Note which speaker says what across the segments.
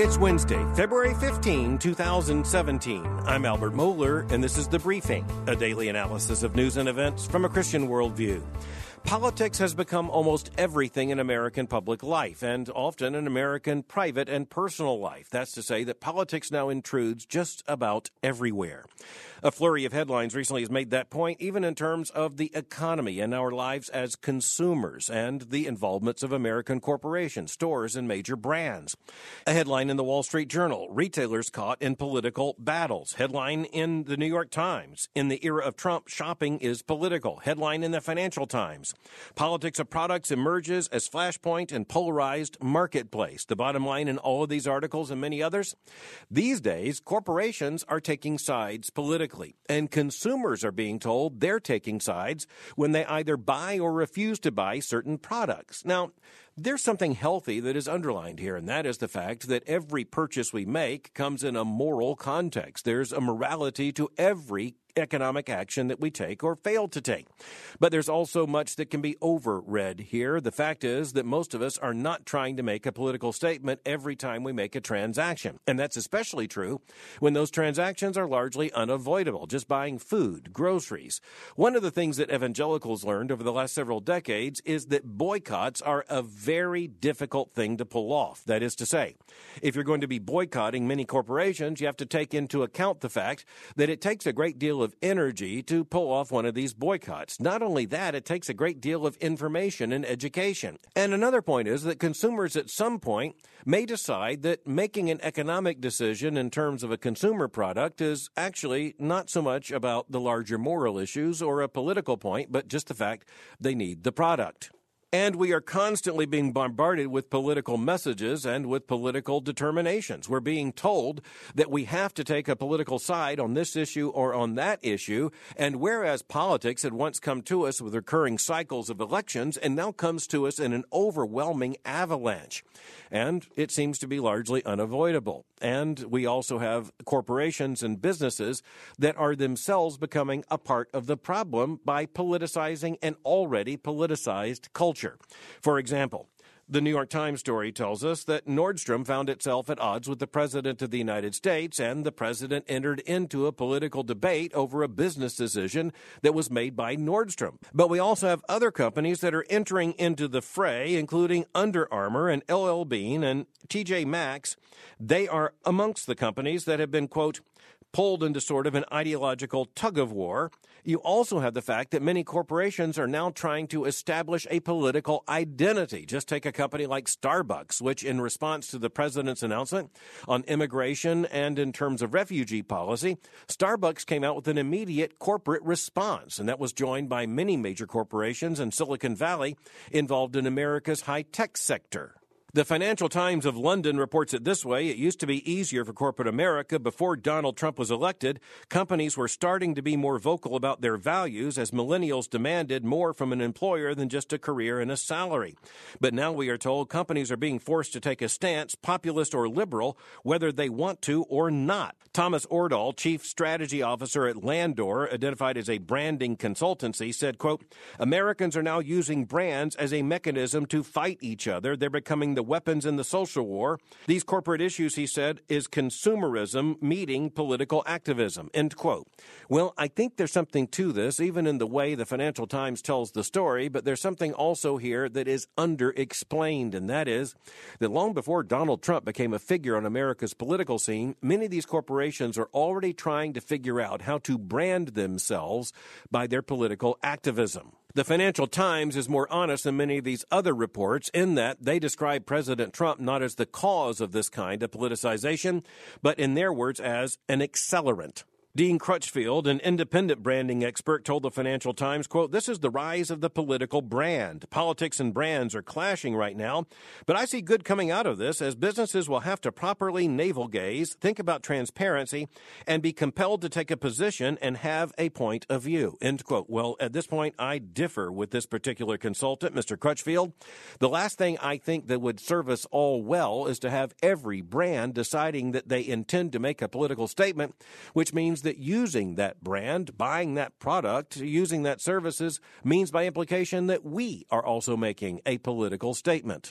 Speaker 1: It's Wednesday, February 15, 2017. I'm Albert Mohler, and this is The Briefing, a daily analysis of news and events from a Christian worldview. Politics has become almost everything in American public life, and often in American private and personal life. That's to say that politics now intrudes just about everywhere. A flurry of headlines recently has made that point, even in terms of the economy and our lives as consumers and the involvements of American corporations, stores, and major brands. A headline in the Wall Street Journal, retailers caught in political battles. Headline in the New York Times, in the era of Trump, shopping is political. Headline in the Financial Times, politics of products emerges as flashpoint and polarized marketplace. The bottom line in all of these articles and many others, these days, corporations are taking sides politically. And consumers are being told they're taking sides when they either buy or refuse to buy certain products. Now, there's something healthy that is underlined here, and that is the fact that every purchase we make comes in a moral context. There's a morality to every economic action that we take or fail to take. But there's also much that can be overread here. The fact is that most of us are not trying to make a political statement every time we make a transaction. And that's especially true when those transactions are largely unavoidable, just buying food, groceries. One of the things that evangelicals learned over the last several decades is that boycotts are a very difficult thing to pull off. That is to say, if you're going to be boycotting many corporations, you have to take into account the fact that it takes a great deal of energy to pull off one of these boycotts. Not only that, it takes a great deal of information and education. And another point is that consumers at some point may decide that making an economic decision in terms of a consumer product is actually not so much about the larger moral issues or a political point, but just the fact they need the product. And we are constantly being bombarded with political messages and with political determinations. We're being told that we have to take a political side on this issue or on that issue. And whereas politics had once come to us with recurring cycles of elections and now comes to us in an overwhelming avalanche. And it seems to be largely unavoidable. And we also have corporations and businesses that are themselves becoming a part of the problem by politicizing an already politicized culture. For example, the New York Times story tells us that Nordstrom found itself at odds with the President of the United States, and the President entered into a political debate over a business decision that was made by Nordstrom. But we also have other companies that are entering into the fray, including Under Armour and LL Bean and TJ Maxx. They are amongst the companies that have been, quote, pulled into sort of an ideological tug-of-war. You also have the fact that many corporations are now trying to establish a political identity. Just take a company like Starbucks, which in response to the president's announcement on immigration and in terms of refugee policy, Starbucks came out with an immediate corporate response, and that was joined by many major corporations in Silicon Valley involved in America's high-tech sector. The Financial Times of London reports it this way. It used to be easier for corporate America before Donald Trump was elected. Companies were starting to be more vocal about their values as millennials demanded more from an employer than just a career and a salary. But now we are told companies are being forced to take a stance, populist or liberal, whether they want to or not. Thomas Ordahl, Chief Strategy Officer at Landor, identified as a branding consultancy, said, quote, Americans are now using brands as a mechanism to fight each other. They're becoming the weapons in the social war. These corporate issues, he said, is consumerism meeting political activism, end quote. Well, I think there's something to this, even in the way the Financial Times tells the story, but there's something also here that is underexplained, and that is that long before Donald Trump became a figure on America's political scene, many of these corporations are already trying to figure out how to brand themselves by their political activism. The Financial Times is more honest than many of these other reports in that they describe President Trump not as the cause of this kind of politicization, but in their words as an accelerant. Dean Crutchfield, an independent branding expert, told the Financial Times, quote, this is the rise of the political brand. Politics and brands are clashing right now, but I see good coming out of this as businesses will have to properly navel gaze, think about transparency, and be compelled to take a position and have a point of view, end quote. Well, at this point, I differ with this particular consultant, Mr. Crutchfield. The last thing I think that would serve us all well is to have every brand deciding that they intend to make a political statement, which means that using that brand, buying that product, using that services means by implication that we are also making a political statement.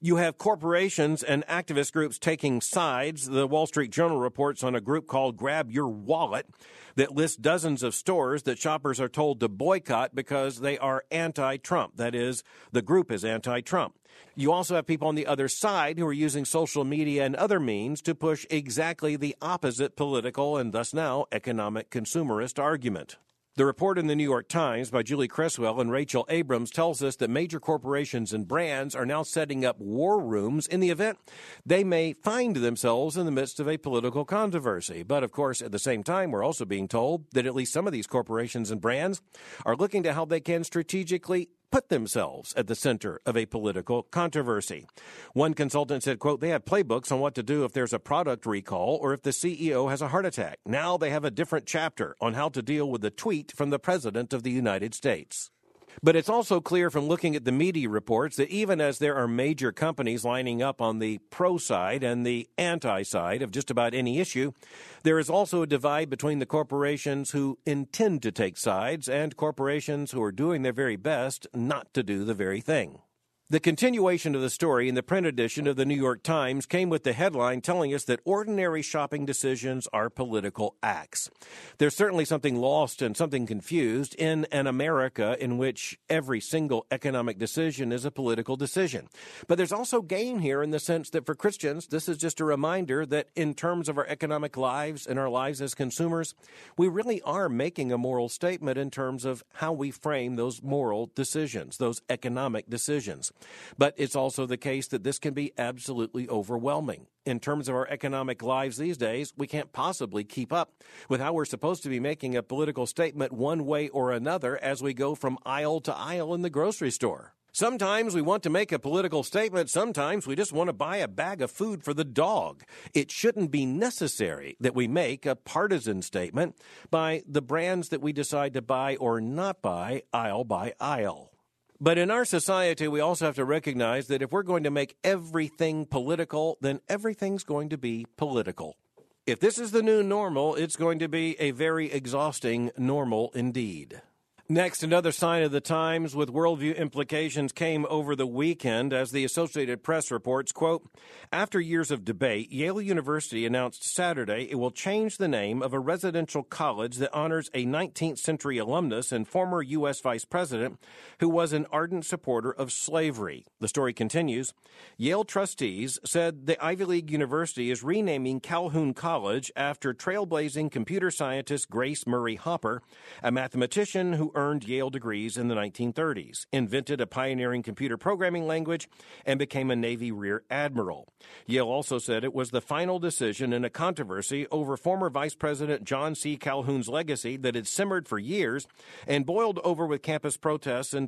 Speaker 1: You have corporations and activist groups taking sides. The Wall Street Journal reports on a group called Grab Your Wallet that lists dozens of stores that shoppers are told to boycott because they are anti-Trump. That is, the group is anti-Trump. You also have people on the other side who are using social media and other means to push exactly the opposite political and thus now economic consumerist argument. The report in the New York Times by Julie Creswell and Rachel Abrams tells us that major corporations and brands are now setting up war rooms in the event they may find themselves in the midst of a political controversy. But, of course, at the same time, we're also being told that at least some of these corporations and brands are looking to how they can strategically put themselves at the center of a political controversy. One consultant said, quote, they have playbooks on what to do if there's a product recall or if the CEO has a heart attack. Now they have a different chapter on how to deal with the tweet from the President of the United States. But it's also clear from looking at the media reports that even as there are major companies lining up on the pro side and the anti side of just about any issue, there is also a divide between the corporations who intend to take sides and corporations who are doing their very best not to do the very thing. The continuation of the story in the print edition of the New York Times came with the headline telling us that ordinary shopping decisions are political acts. There's certainly something lost and something confused in an America in which every single economic decision is a political decision. But there's also gain here in the sense that for Christians, this is just a reminder that in terms of our economic lives and our lives as consumers, we really are making a moral statement in terms of how we frame those moral decisions, those economic decisions. But it's also the case that this can be absolutely overwhelming. In terms of our economic lives these days, we can't possibly keep up with how we're supposed to be making a political statement one way or another as we go from aisle to aisle in the grocery store. Sometimes we want to make a political statement. Sometimes we just want to buy a bag of food for the dog. It shouldn't be necessary that we make a partisan statement by the brands that we decide to buy or not buy aisle by aisle. But in our society, we also have to recognize that if we're going to make everything political, then everything's going to be political. If this is the new normal, it's going to be a very exhausting normal indeed. Next, another sign of the times with worldview implications came over the weekend as the Associated Press reports, quote, after years of debate, Yale University announced Saturday it will change the name of a residential college that honors a 19th century alumnus and former U.S. vice president who was an ardent supporter of slavery. The story continues. Yale trustees said the Ivy League university is renaming Calhoun College after trailblazing computer scientist Grace Murray Hopper, a mathematician who earned Yale degrees in the 1930s, invented a pioneering computer programming language, and became a Navy Rear Admiral. Yale also said it was the final decision in a controversy over former Vice President John C. Calhoun's legacy that had simmered for years and boiled over with campus protests in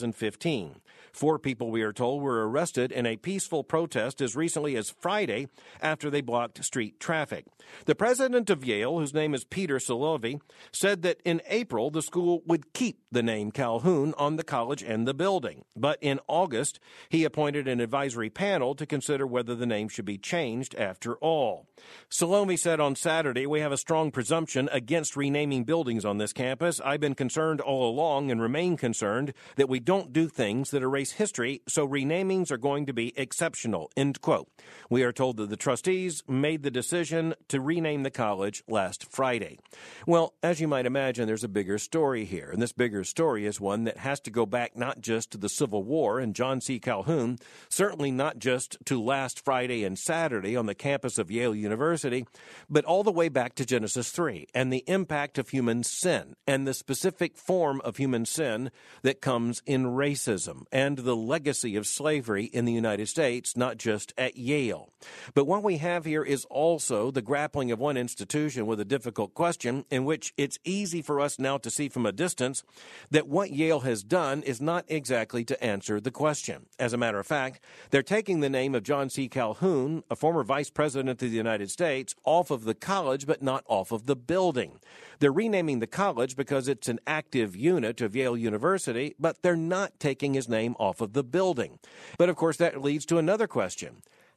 Speaker 1: 2015. 4 people, we are told, were arrested in a peaceful protest as recently as Friday after they blocked street traffic. The president of Yale, whose name is Peter Salovey, said that in April the school would keep the name Calhoun on the college and the building. But in August, he appointed an advisory panel to consider whether the name should be changed after all. Salome said on Saturday, we have a strong presumption against renaming buildings on this campus. I've been concerned all along and remain concerned that we don't do things that erase history, so renamings are going to be exceptional, end quote. We are told that the trustees made the decision to rename the college last Friday. Well, as you might imagine, there's a bigger story here, and this bigger story is one that has to go back not just to the Civil War and John C. Calhoun, certainly not just to last Friday and Saturday on the campus of Yale University, but all the way back to Genesis 3 and the impact of human sin and the specific form of human sin that comes in racism and the legacy of slavery in the United States, not just at Yale. But what we have here is also the grappling of one institution with a difficult question in which it's easy for us now to see from a distance that what Yale has done is not exactly to answer the question. As a matter of fact, they're taking the name of John C. Calhoun, a former vice president of the United States, off of the college but not off of the building. They're renaming the college because it's an active unit of Yale University, but they're not taking his name off of the building. But of course that leads to another question.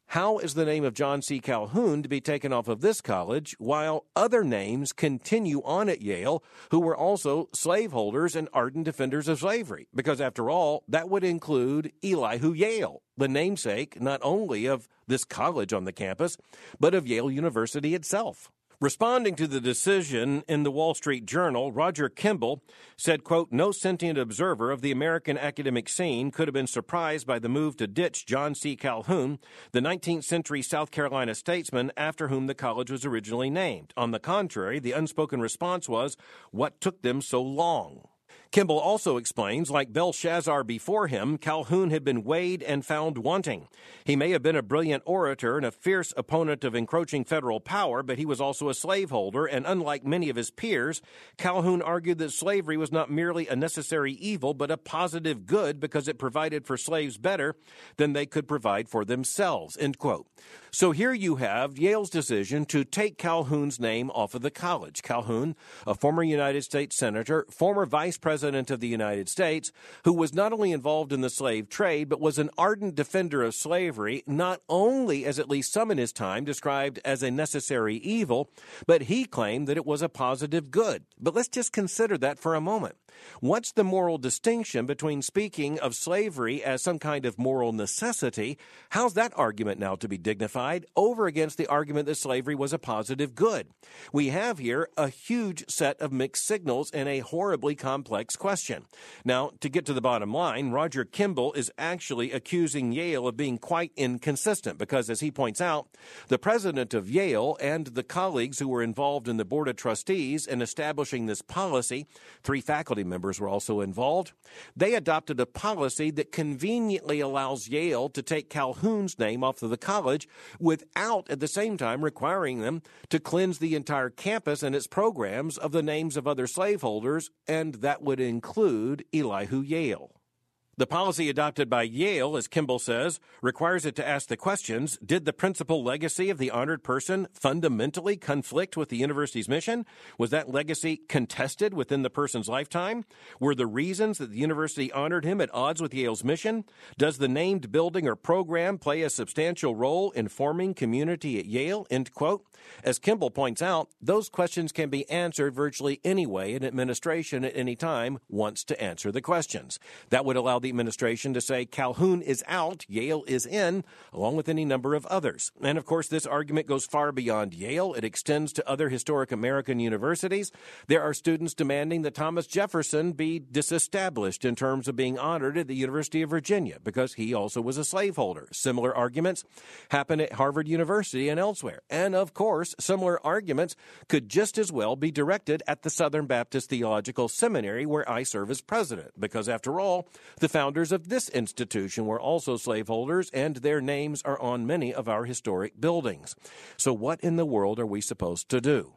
Speaker 1: How is the name of John C. Calhoun to be taken off of this college while other names continue on at Yale who were also slaveholders and ardent defenders of slavery? Because after all, that would include Elihu Yale, the namesake not only of this college on the campus, but of Yale University itself. Responding to the decision in the Wall Street Journal, Roger Kimball said, quote, "No sentient observer of the American academic scene could have been surprised by the move to ditch John C. Calhoun, the 19th century South Carolina statesman after whom the college was originally named. On the contrary, the unspoken response was, what took them so long?" Kimball also explains, like Belshazzar before him, Calhoun had been weighed and found wanting. He may have been a brilliant orator and a fierce opponent of encroaching federal power, but he was also a slaveholder, and unlike many of his peers, Calhoun argued that slavery was not merely a necessary evil, but a positive good because it provided for slaves better than they could provide for themselves, end quote. So here you have Yale's decision to take Calhoun's name off of the college. Calhoun, a former United States Senator, former Vice President of the United States, who was not only involved in the slave trade, but was an ardent defender of slavery, not only, as at least some in his time, described as a necessary evil, but he claimed that it was a positive good. But let's just consider that for a moment. What's the moral distinction between speaking of slavery as some kind of moral necessity? How's that argument now to be dignified over against the argument that slavery was a positive good? We have here a huge set of mixed signals and a horribly complex question. Now, to get to the bottom line, Roger Kimball is actually accusing Yale of being quite inconsistent because, as he points out, the president of Yale and the colleagues who were involved in the board of trustees in establishing this policy, 3 faculty members were also involved, they adopted a policy that conveniently allows Yale to take Calhoun's name off of the college without at the same time requiring them to cleanse the entire campus and its programs of the names of other slaveholders, and that would include Elihu Yale. The policy adopted by Yale, as Kimball says, requires it to ask the questions, did the principal legacy of the honored person fundamentally conflict with the university's mission? Was that legacy contested within the person's lifetime? Were the reasons that the university honored him at odds with Yale's mission? Does the named building or program play a substantial role in forming community at Yale? End quote. As Kimball points out, those questions can be answered virtually any way an administration at any time wants to answer the questions. That would allow the administration to say Calhoun is out, Yale is in, along with any number of others. And of course, this argument goes far beyond Yale. It extends to other historic American universities. There are students demanding that Thomas Jefferson be disestablished in terms of being honored at the University of Virginia because he also was a slaveholder. Similar arguments happen at Harvard University and elsewhere. And of course, similar arguments could just as well be directed at the Southern Baptist Theological Seminary, where I serve as president, because after all, the founders of this institution were also slaveholders, and their names are on many of our historic buildings. So what in the world are we supposed to do?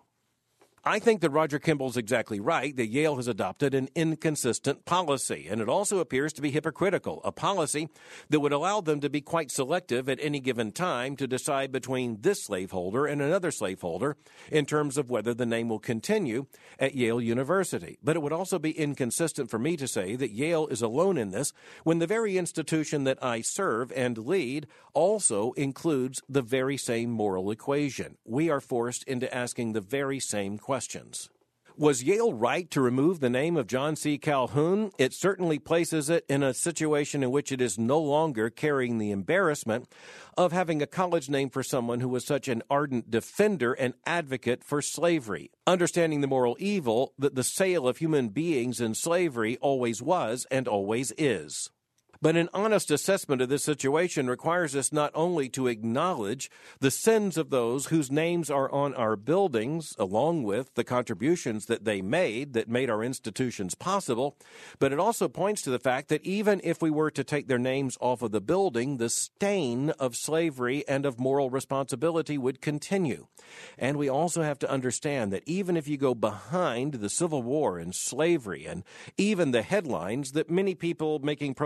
Speaker 1: I think that Roger Kimball's exactly right that Yale has adopted an inconsistent policy, and it also appears to be hypocritical, a policy that would allow them to be quite selective at any given time to decide between this slaveholder and another slaveholder in terms of whether the name will continue at Yale University. But it would also be inconsistent for me to say that Yale is alone in this when the very institution that I serve and lead also includes the very same moral equation. We are forced into asking the very same questions. Was Yale right to remove the name of John C. Calhoun? It certainly places it in a situation in which it is no longer carrying the embarrassment of having a college name for someone who was such an ardent defender and advocate for slavery, understanding the moral evil that the sale of human beings in slavery always was and always is. But an honest assessment of this situation requires us not only to acknowledge the sins of those whose names are on our buildings, along with the contributions that they made that made our institutions possible, but it also points to the fact that even if we were to take their names off of the building, the stain of slavery and of moral responsibility would continue. And we also have to understand that even if you go behind the Civil War and slavery and even the headlines that many people making protests would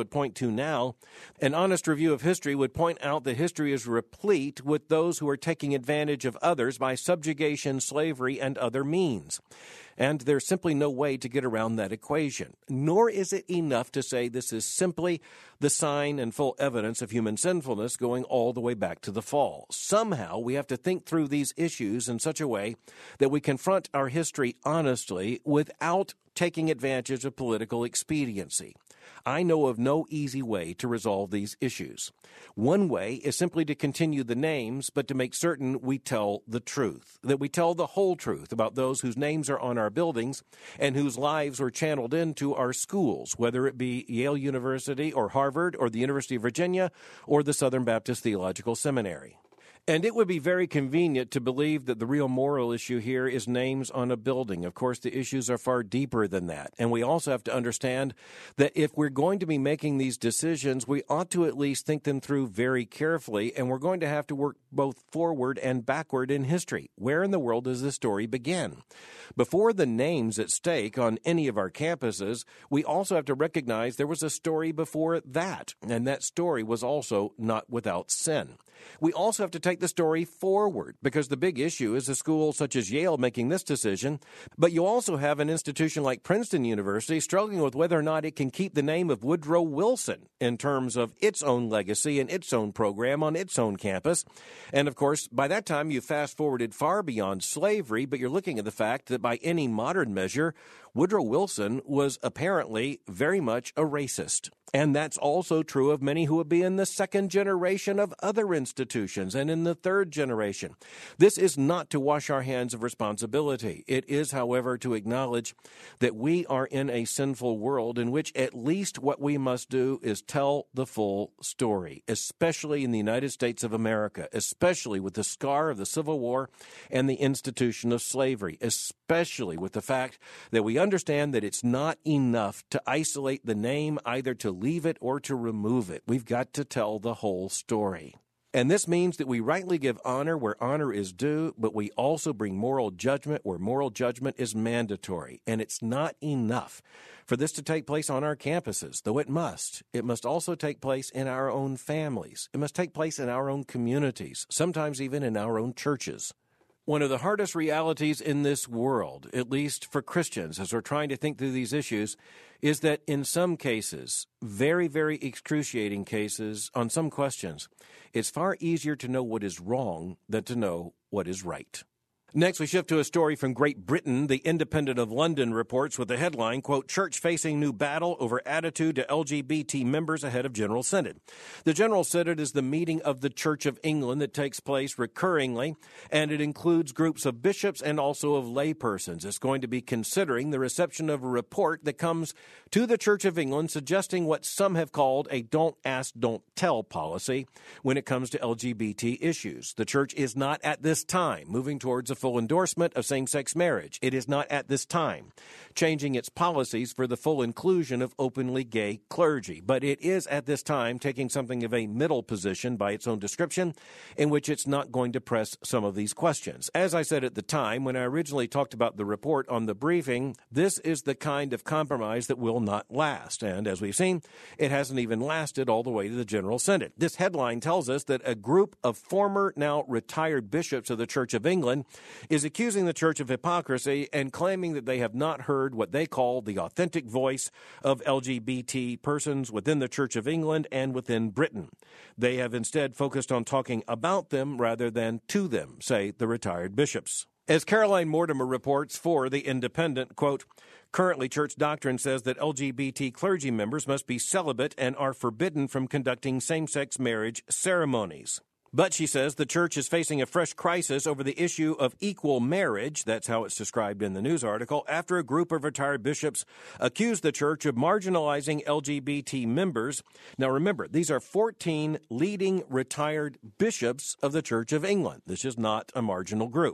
Speaker 1: would point to now. An honest review of history would point out that history is replete with those who are taking advantage of others by subjugation, slavery, and other means. And there's simply no way to get around that equation. Nor is it enough to say this is simply the sign and full evidence of human sinfulness going all the way back to the fall. Somehow we have to think through these issues in such a way that we confront our history honestly without taking advantage of political expediency. I know of no easy way to resolve these issues. One way is simply to continue the names, but to make certain we tell the truth, that we tell the whole truth about those whose names are on our buildings and whose lives were channeled into our schools, whether it be Yale University or Harvard or the University of Virginia or the Southern Baptist Theological Seminary. And it would be very convenient to believe that the real moral issue here is names on a building. Of course, the issues are far deeper than that. And we also have to understand that if we're going to be making these decisions, we ought to at least think them through very carefully. And we're going to have to work both forward and backward in history. Where in the world does this story begin? Before the names at stake on any of our campuses, we also have to recognize there was a story before that. And that story was also not without sin. We also have to take the story forward, because the big issue is a school such as Yale making this decision, but you also have an institution like Princeton University struggling with whether or not it can keep the name of Woodrow Wilson in terms of its own legacy and its own program on its own campus. And of course, by that time, you fast-forwarded far beyond slavery, but you're looking at the fact that by any modern measure, Woodrow Wilson was apparently very much a racist. And that's also true of many who would be in the second generation of other institutions and in the third generation. This is not to wash our hands of responsibility. It is, however, to acknowledge that we are in a sinful world in which at least what we must do is tell the full story, especially in the United States of America, especially with the scar of the Civil War and the institution of slavery, especially with the fact that we understand that it's not enough to isolate the name, either to leave it or to remove it. We've got to tell the whole story. And this means that we rightly give honor where honor is due, but we also bring moral judgment where moral judgment is mandatory. And it's not enough for this to take place on our campuses, though it must. It must also take place in our own families. It must take place in our own communities, sometimes even in our own churches. One of the hardest realities in this world, at least for Christians, as we're trying to think through these issues, is that in some cases, very, very excruciating cases, on some questions, it's far easier to know what is wrong than to know what is right. Next, we shift to a story from Great Britain. The Independent of London reports with the headline, quote, "Church facing new battle over attitude to LGBT members ahead of General Synod." The General Synod is the meeting of the Church of England that takes place recurringly, and it includes groups of bishops and also of laypersons. It's going to be considering the reception of a report that comes to the Church of England suggesting what some have called a don't ask, don't tell policy when it comes to LGBT issues. The Church is not at this time moving towards a full endorsement of same-sex marriage. It is not at this time changing its policies for the full inclusion of openly gay clergy, but it is at this time taking something of a middle position by its own description, in which it's not going to press some of these questions. As I said at the time, when I originally talked about the report on the briefing, this is the kind of compromise that will not last, and as we've seen, it hasn't even lasted all the way to the General Synod. This headline tells us that a group of former, now retired bishops of the Church of England is accusing the Church of hypocrisy and claiming that they have not heard what they call the authentic voice of LGBT persons within the Church of England and within Britain. They have instead focused on talking about them rather than to them, say the retired bishops. As Caroline Mortimer reports for The Independent, quote, "Currently, church doctrine says that LGBT clergy members must be celibate and are forbidden from conducting same-sex marriage ceremonies. But, she says, the church is facing a fresh crisis over the issue of equal marriage," that's how it's described in the news article, "after a group of retired bishops accused the church of marginalizing LGBT members." Now remember, these are 14 leading retired bishops of the Church of England. This is not a marginal group.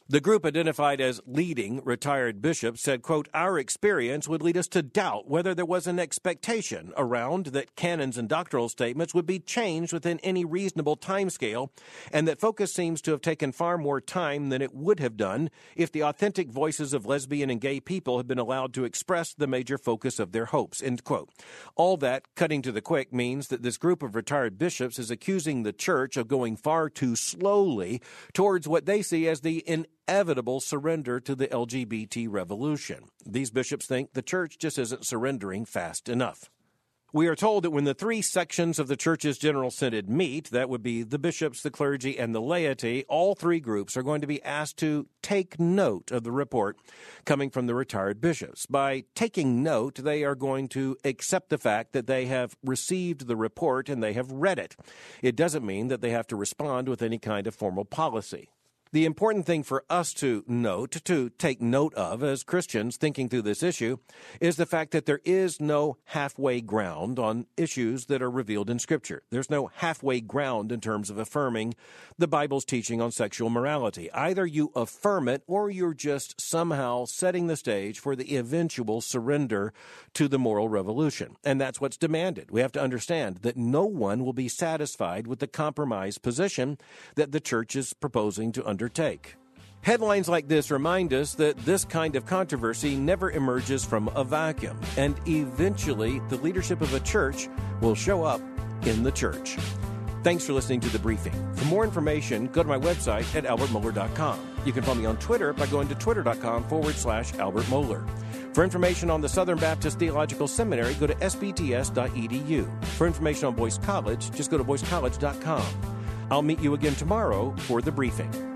Speaker 1: The group identified as leading retired bishops said, quote, "Our experience would lead us to doubt whether there was an expectation around that canons and doctrinal statements would be changed within any reasonable timescale, and that focus seems to have taken far more time than it would have done if the authentic voices of lesbian and gay people had been allowed to express the major focus of their hopes," end quote. All that, cutting to the quick, means that this group of retired bishops is accusing the church of going far too slowly towards what they see as the inevitable surrender to the LGBT revolution. These bishops think the church just isn't surrendering fast enough. We are told that when the three sections of the church's General Synod meet, that would be the bishops, the clergy, and the laity, all three groups are going to be asked to take note of the report coming from the retired bishops. By taking note, they are going to accept the fact that they have received the report and they have read it. It doesn't mean that they have to respond with any kind of formal policy. The important thing for us to note, to take note of as Christians thinking through this issue, is the fact that there is no halfway ground on issues that are revealed in Scripture. There's no halfway ground in terms of affirming the Bible's teaching on sexual morality. Either you affirm it or you're just somehow setting the stage for the eventual surrender to the moral revolution. And that's what's demanded. We have to understand that no one will be satisfied with the compromise position that the church is proposing to undertake. Headlines like this remind us that this kind of controversy never emerges from a vacuum, and eventually the leadership of a church will show up in the church. Thanks for listening to The Briefing. For more information, go to my website at albertmohler.com. You can follow me on Twitter by going to twitter.com/Albert Mohler. For information on the Southern Baptist Theological Seminary, go to sbts.edu. For information on Boyce College, just go to boycecollege.com. I'll meet you again tomorrow for The Briefing.